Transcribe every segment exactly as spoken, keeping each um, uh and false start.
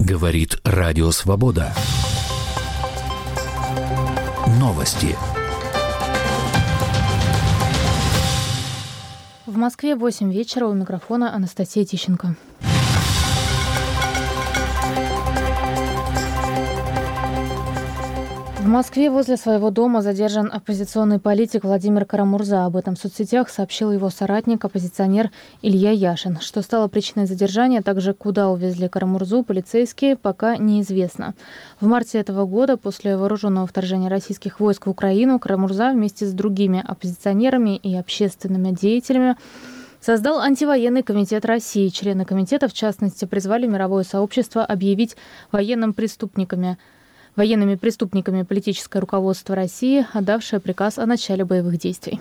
Говорит Радио Свобода. Новости. В Москве восемь вечера, у микрофона Анастасия Тищенко. В Москве возле своего дома задержан оппозиционный политик Владимир Кара-Мурза. Об этом в соцсетях сообщил его соратник, оппозиционер Илья Яшин. Что стало причиной задержания, также куда увезли Кара-Мурзу полицейские, пока неизвестно. В марте этого года, после вооруженного вторжения российских войск в Украину, Кара-Мурза вместе с другими оппозиционерами и общественными деятелями создал антивоенный комитет России. Члены комитета, в частности, призвали мировое сообщество объявить военным преступниками военными преступниками политическое руководство России, отдавшее приказ о начале боевых действий.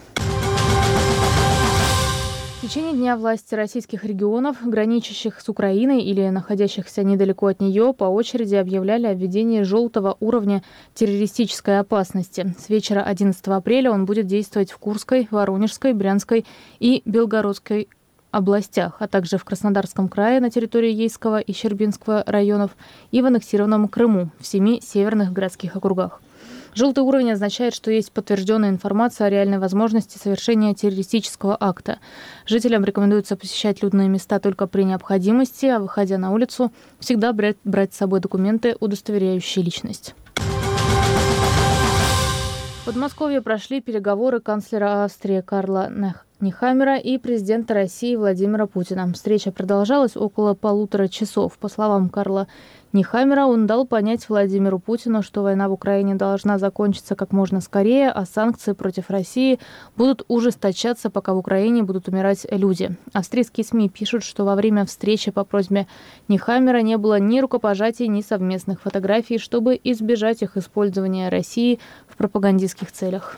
В течение дня власти российских регионов, граничащих с Украиной или находящихся недалеко от нее, по очереди объявляли о введении желтого уровня террористической опасности. С вечера одиннадцатого апреля он будет действовать в Курской, Воронежской, Брянской и Белгородской областях, а также в Краснодарском крае на территории Ейского и Щербинского районов и в аннексированном Крыму в семи северных городских округах. Желтый уровень означает, что есть подтвержденная информация о реальной возможности совершения террористического акта. Жителям рекомендуется посещать людные места только при необходимости, а выходя на улицу, всегда брать, брать с собой документы, удостоверяющие личность. В Подмосковье прошли переговоры канцлера Австрии Карла Нехаммера и президента России Владимира Путина. Встреча продолжалась около полутора часов. По словам Карла Нехаммера, он дал понять Владимиру Путину, что война в Украине должна закончиться как можно скорее, а санкции против России будут ужесточаться, пока в Украине будут умирать люди. Австрийские СМИ пишут, что во время встречи по просьбе Нехаммера не было ни рукопожатий, ни совместных фотографий, чтобы избежать их использования России в пропагандистских целях.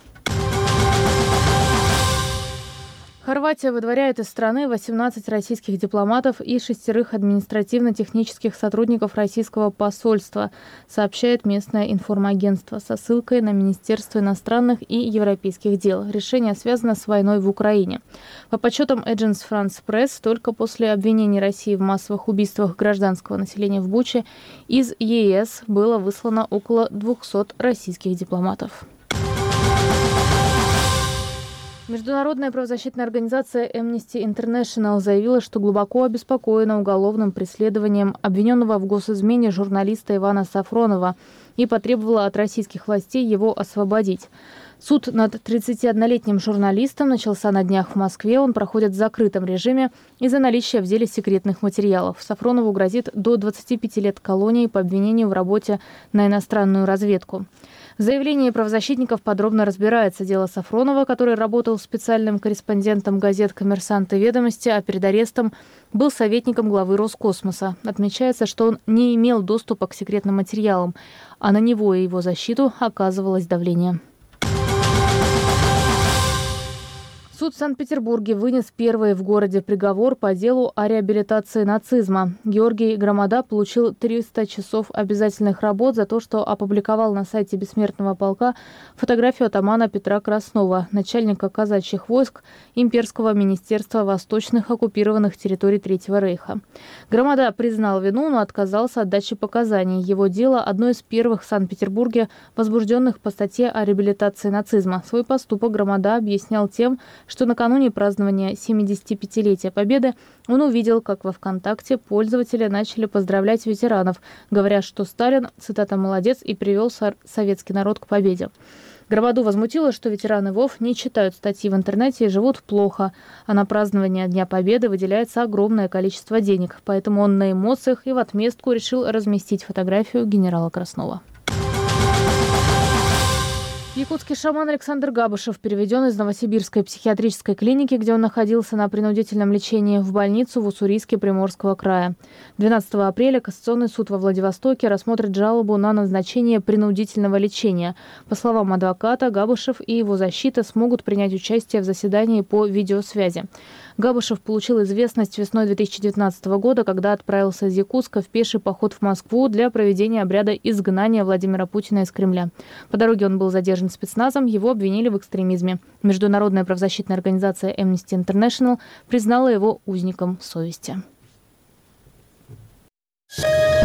Хорватия выдворяет из страны восемнадцать российских дипломатов и шестерых административно-технических сотрудников российского посольства, сообщает местное информагентство со ссылкой на Министерство иностранных и европейских дел. Решение связано с войной в Украине. По подсчетам Agence France Press, только после обвинений России в массовых убийствах гражданского населения в Буче из ЕС было выслано около двухсот российских дипломатов. Международная правозащитная организация Amnesty International заявила, что глубоко обеспокоена уголовным преследованием обвиненного в госизмене журналиста Ивана Сафронова и потребовала от российских властей его освободить. Суд над тридцатиоднолетним журналистом начался на днях в Москве. Он проходит в закрытом режиме из-за наличия в деле секретных материалов. Сафронову грозит до двадцати пяти лет колонии по обвинению в работе на иностранную разведку. В заявлении правозащитников подробно разбирается дело Сафронова, который работал специальным корреспондентом газет «Коммерсант» и «Ведомости», а перед арестом был советником главы Роскосмоса. Отмечается, что он не имел доступа к секретным материалам, а на него и его защиту оказывалось давление. Суд в Санкт-Петербурге вынес первый в городе приговор по делу о реабилитации нацизма. Георгий Громада получил триста часов обязательных работ за то, что опубликовал на сайте Бессмертного полка фотографию атамана Петра Краснова, начальника казачьих войск Имперского министерства восточных оккупированных территорий Третьего рейха. Громада признал вину, но отказался от дачи показаний. Его дело – одно из первых в Санкт-Петербурге, возбужденных по статье о реабилитации нацизма. Свой поступок Громада объяснял тем, что накануне празднования семидесятипятилетия Победы он увидел, как во ВКонтакте пользователи начали поздравлять ветеранов, говоря, что Сталин, цитата, «молодец» и привел советский народ к победе. Громаду возмутило, что ветераны ВОВ не читают статьи в интернете и живут плохо, а на празднование Дня Победы выделяется огромное количество денег, поэтому он на эмоциях и в отместку решил разместить фотографию генерала Краснова. Якутский шаман Александр Габышев переведен из Новосибирской психиатрической клиники, где он находился на принудительном лечении, в больницу в Уссурийске Приморского края. двенадцатого апреля Кассационный суд во Владивостоке рассмотрит жалобу на назначение принудительного лечения. По словам адвоката, Габышев и его защита смогут принять участие в заседании по видеосвязи. Габышев получил известность весной две тысячи девятнадцатого года, когда отправился из Якутска в пеший поход в Москву для проведения обряда изгнания Владимира Путина из Кремля. По дороге он был задержан спецназом, его обвинили в экстремизме. Международная правозащитная организация Amnesty International признала его узником совести.